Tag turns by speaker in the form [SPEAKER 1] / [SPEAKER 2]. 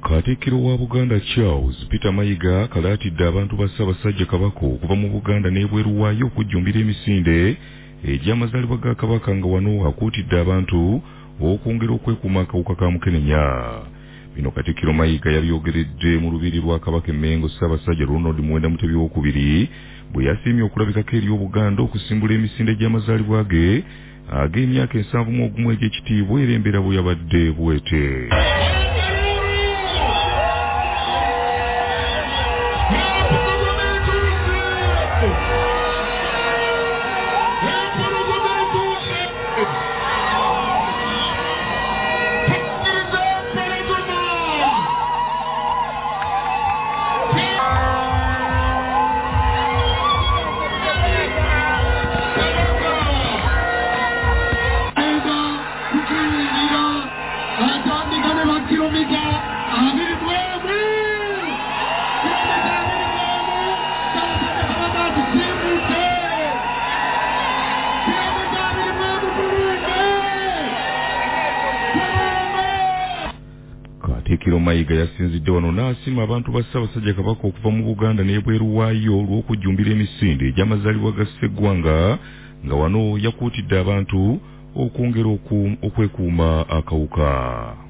[SPEAKER 1] Katikkiro wa Buganda Charles Peter Mayiga kalaatidde abantu ba Ssaabasajja Kabaka okuva mu Buganda n'ebweru waayo okujjumbira emisinde egy'amazaalibwa ga Kabaka nga wano akuutidde abantu okwongera okwekuuma akawuka ka Mukenenya. Bino Katikkiro Mayiga yabyogeredde mu lubiri lwa Kabaka Emmengo Ssaabasajja Ronald Muwenda Mutebi II bwe yasiimye okulabikako eri Obuganda okusimbula emisinde gy'amazaalibwa ge ag'emyaka 71 egy'ekitiibwa era embeera bwe yabadde bwete. Katikkiro Mayiga yasinzidde wano n'asiima abantu ba Ssaabasajja Kabaka okuva mu Buganda n'ebweru waayo olw'okujjumbira emisinde egy'amazaalibwa ga Sseggwanga nga wano yakuutidde abantu okwongera okwekuuma akawuka.